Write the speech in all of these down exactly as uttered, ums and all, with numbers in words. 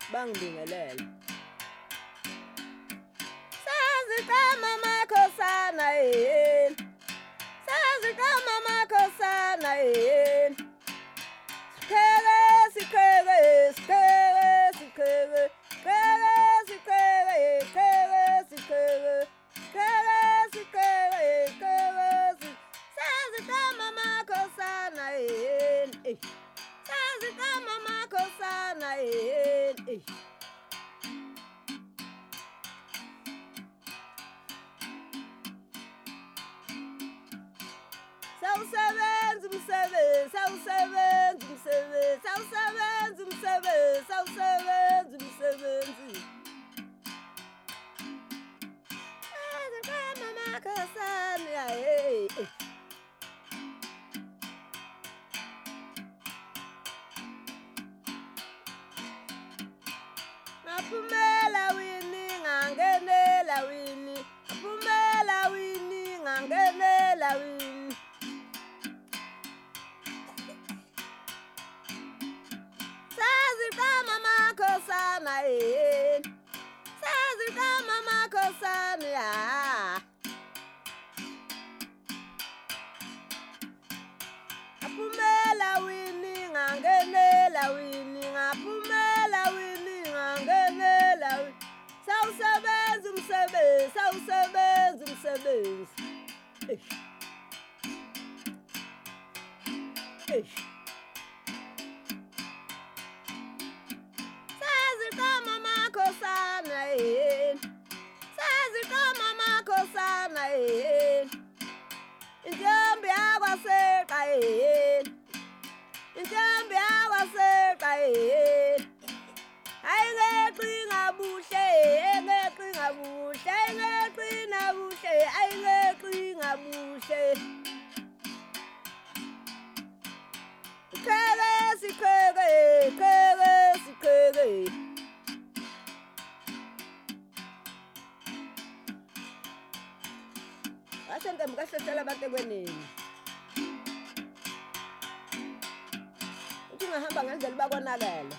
bangibingelele sazikama makhosana yini sazikama makhosana yini sikhele sikhele sikhele sikhele sikhele sikhele sikhele sikhele sikhele sikhele sikhele sazikama makhosana yini sazikama makhosana yini Sawusebenza umsebenzi sawusebenza umsebenzi sawusebenza umsebenzi sawusebenza umsebenzi azikama makhosana hey Ngapumela wini ngangenela wini ngapumela wini ngangenela wini Sazikama makhosana yini Sazikama makhosana ya Ngapumela wini ngangenela wini ngapumela wini ngangenela wini Sawusebenza umsebenzi sawusebenza umsebenzi Eish Eish Sazikama makhosana yini Sazikama makhosana yini Intombi yakwaSeqa yini Intombi yakwaSeqa yini Ayingeqinga buhle ayingeqinga buhle ayingeqinga buhle ayingeqinga buhle Sikhele sikhele sikhele sikhele Asentembi kahlohlala abatekwenini Uthi ngahamba ngendlela bakonakala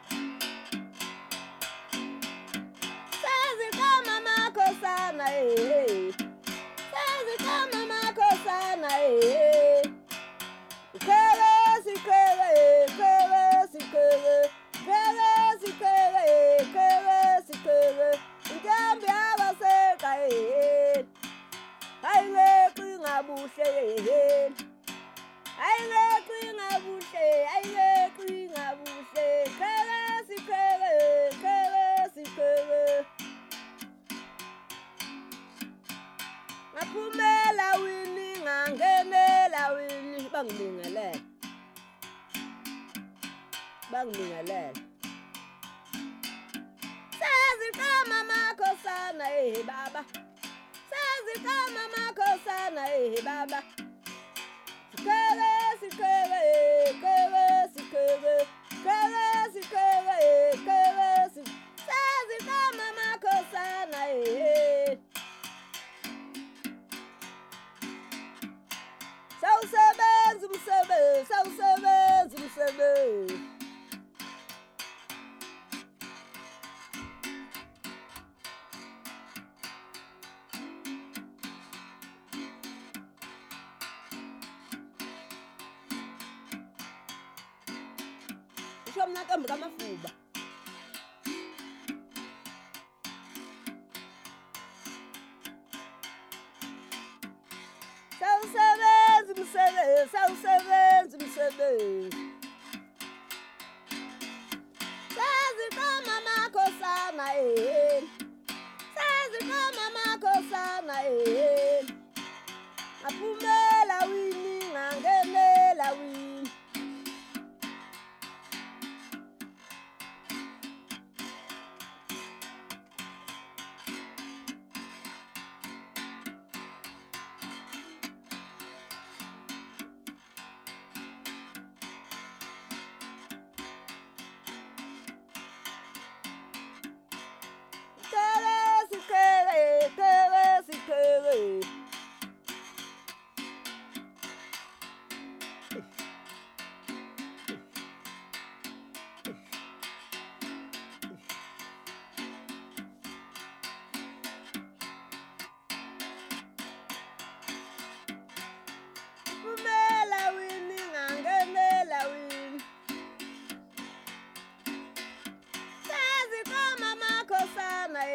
Sazikama makhosana eh Sazikama makhosana eh Sikhele sikhele sikhele sikhele sikhele sikhele sikhele sikhele Intombi yakwaSeqa eh Ayingeqinga buhle ayingeqinga buhle ayingeqinga buhle sikhele sikhele sikhele sikhele Ngapumela wini ngangenela wini bangibingelele bangibingelele Sazikama makhosana eh baba Sazikama makhosana eh baba Sikhele sikhele sikhele sikhele sikhele sikhele sikhele Sazikama makhosana eh Sawusebenza umsebenzi sawusebenza umsebenzi Isho mna ntombi kaMafuba Sawusebenza umsebenzi sawusebenza umsebenzi Sazikama makhosana eh Sazikama makhosana eh Ngapumela wini ngangenela wini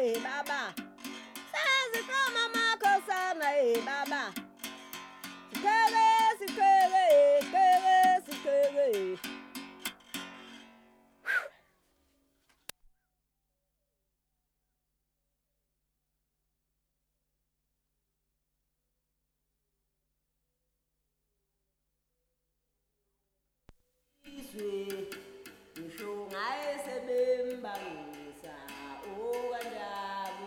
eh baba. Sazi kama makosana eh baba. Sikere, sikere, sikere, sikere. Iswe, ishunga esebembangisa, okanjani.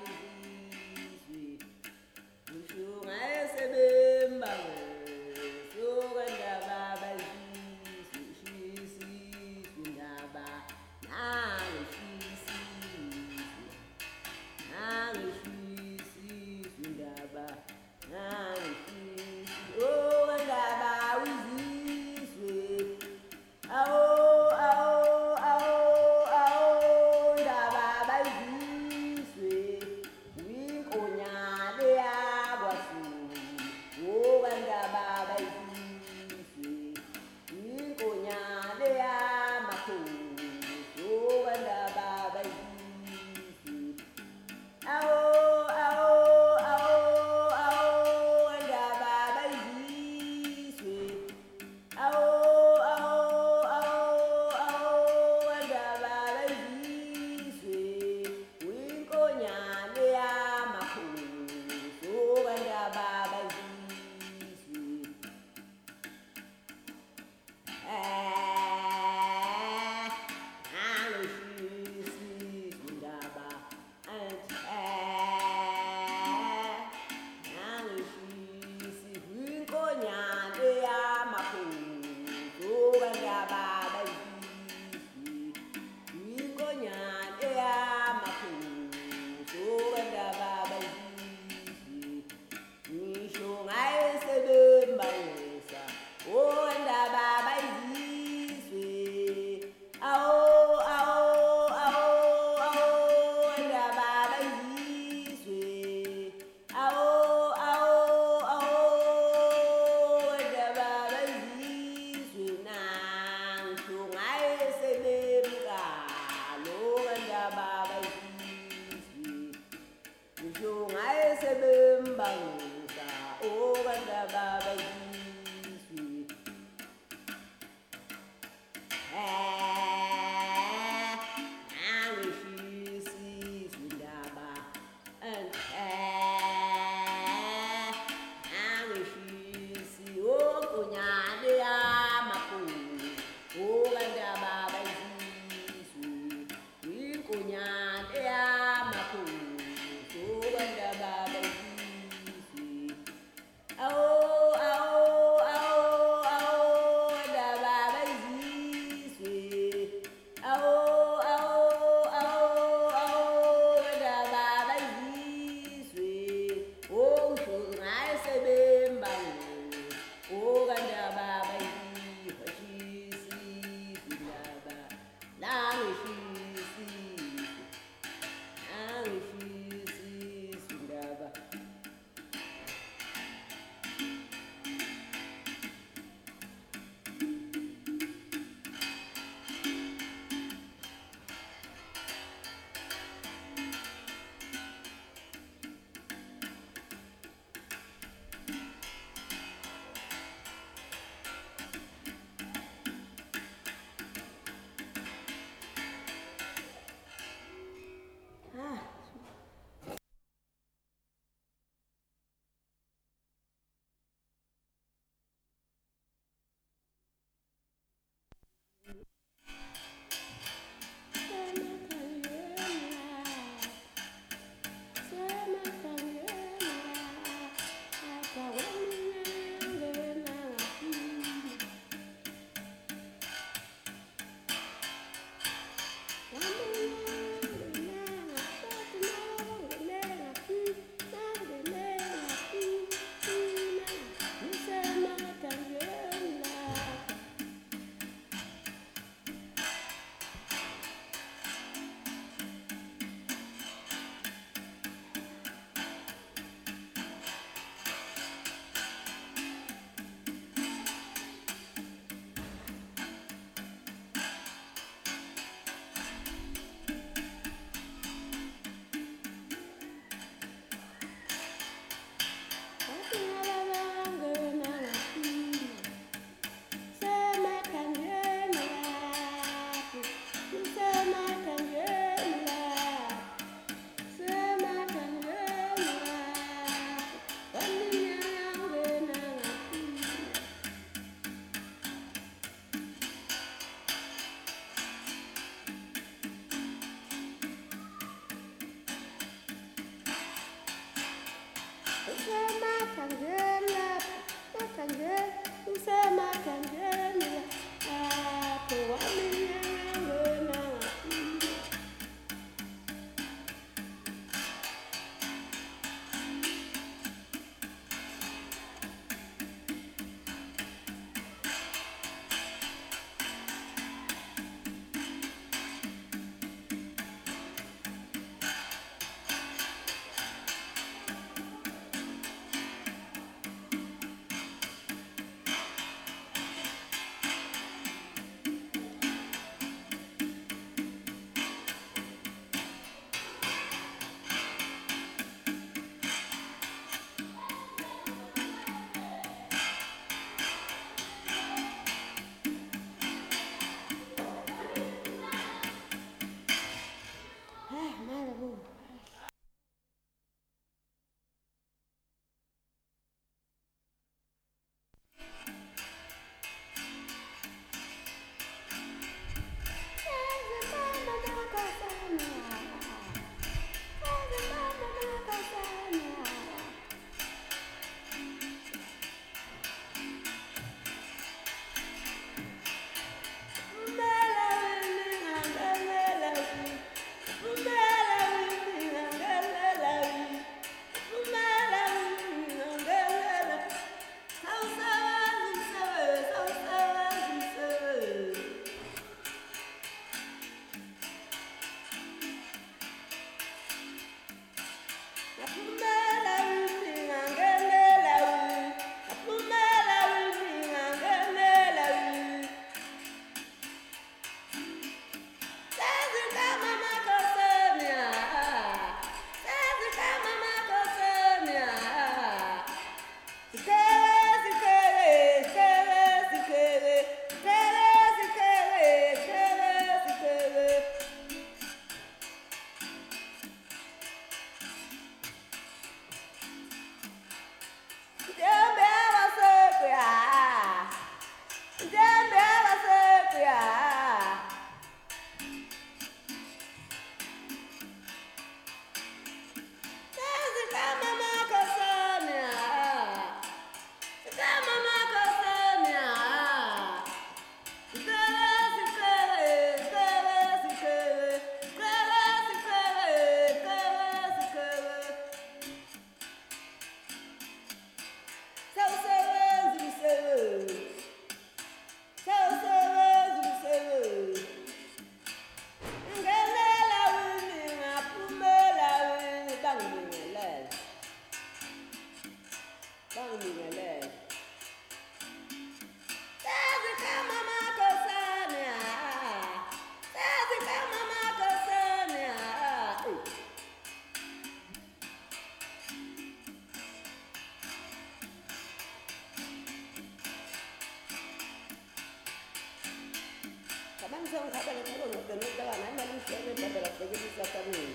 Kabang kabang kabang tenut dalam nama manusia ni pada begitu selatan ni.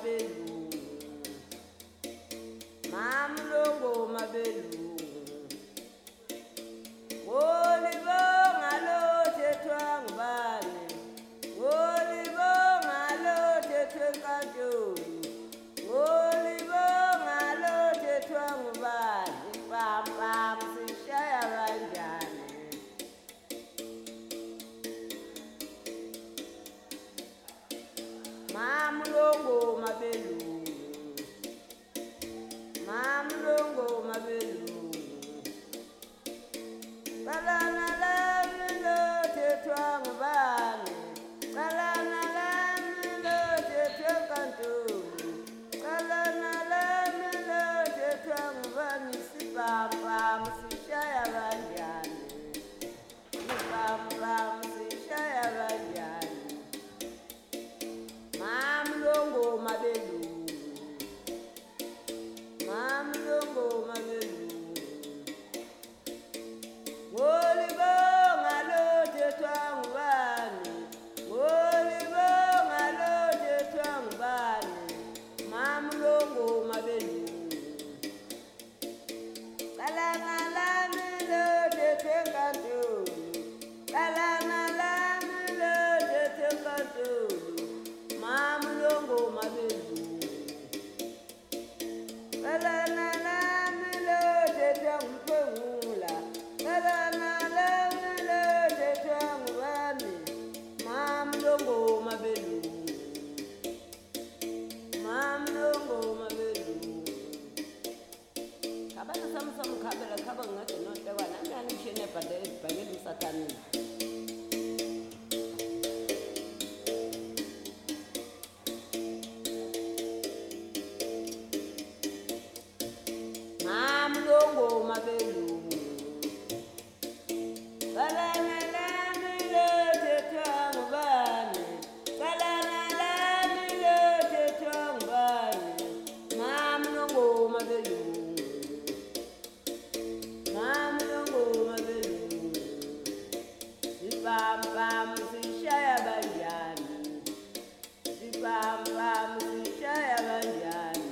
mabelungu, mamlongo mabelungu. Ngolibonga lo thethwa ngubani, ngolibonga lo thethwe enkantolo, ngolibonga lo thethwa ngubani, pam pam sishaya kanjani. Mamlongo mabelungu, mamlongo mabelungu. Kalana lami lo thethwa ngubani, kalana lami lo thethwe enkantolo, kalana lami lo thethwa ngubani, sipam-pam sishaya kanjani, sipam-pam sishaya kanjani. Mamlongo mabelungu, mamlongo mabelungu. Ngolibonga lo thethwa ngubani, ngolibonga lo thethwa ngubani, mamlongo mabelungu. Kalana lami lo thethwe enkantolo, kalana lami lo thethwe enkantolo, mamlongo mabelungu. Kalana lami lo thethwa ngumphengula, kalana lami lo thethwa ngubani, mamlongo mabelungu, mamlongo mabelungu. Kabana samsam khabela khaba ngade notekwa nami anishene bhadele bhangela usathani. Mamlongo mabelungu. Kalana lami lo thethwa ngubani, kalana lami lo thethwa ngubani, mamlongo mabelungu, mamlongo mabelungu. Sipam-pam sishaya kanjani, sipam-pam sishaya kanjani.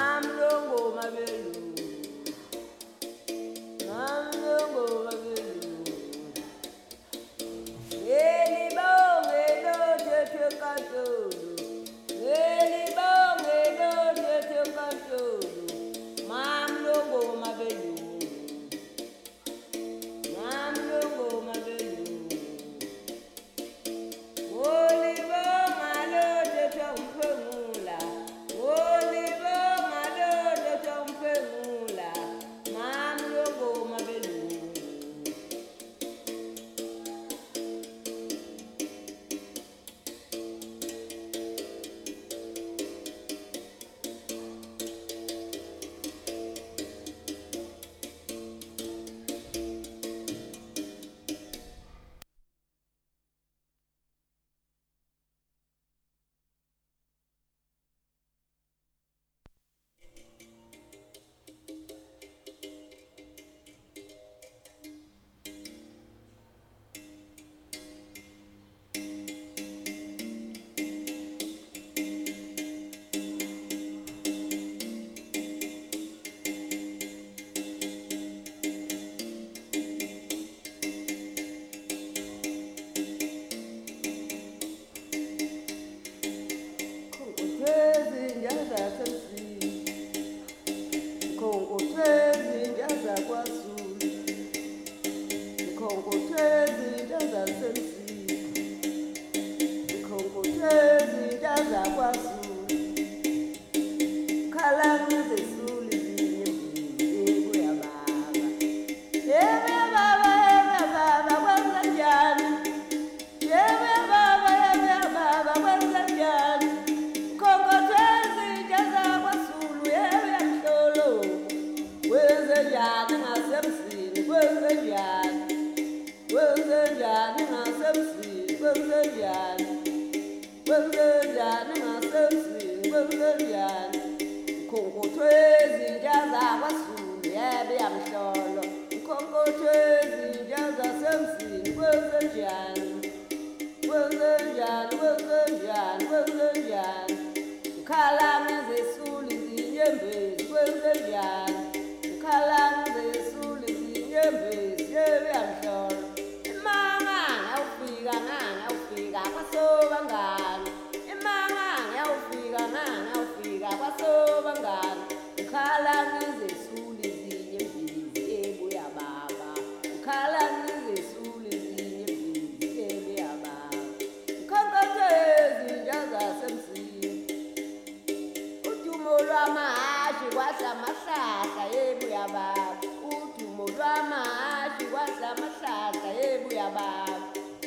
Mamlongo mabelungu, mamlongo mabelungu. kwenzenjani kwenzenjani ngasemzini kwenzenjani mkhonkothwe ezintsha zakwaZulu yebe yamhlolo mkhonkothwe ezintsha zasemzini kwenzenjani kwenzenjani kwenzenjani kwenzenjani mkhalanga zesuli zinyembezi kwenzenjani mkhalanga zesuli zinyembezi yebe yamhlolo imanga ngawufika ngawufika kwasobangani imanga ngawufika ngawufika kwasobangani mkhalanga zesuli zinyembezi ebuya baba mkhalanga zesuli zinyembezi ebuya baba mkhonkothwe ezintsha zasemzini udumo lwamahashi kwahlamahlahla ebuya baba udumo lwamahashi kwahlamahlahla ebuya baba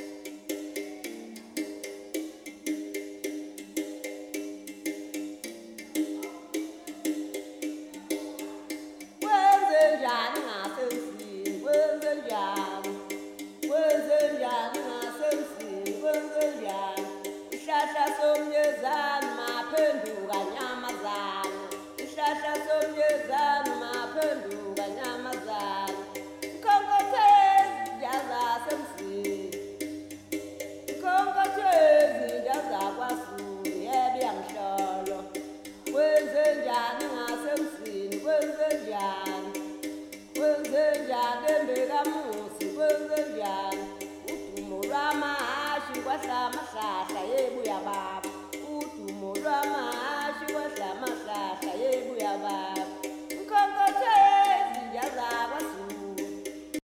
kwenzenjani ngasemzini kwenzenjani kwenzenjani ngasemzini kwenzenjani isihlahla somyezane maphenduka nyamazana isihlahla somyezane maphenduka nyamazana mkhonkothwe ezintsha zasemzini mkhonkothwe ezintsha zakwaZulu yebe yamhlolo kwenzenjani ngasemzini kwenzenjani kwenzenjani embekamusi kwenzenjani udumo lwamahashi kwahlamahlahla yebuya baba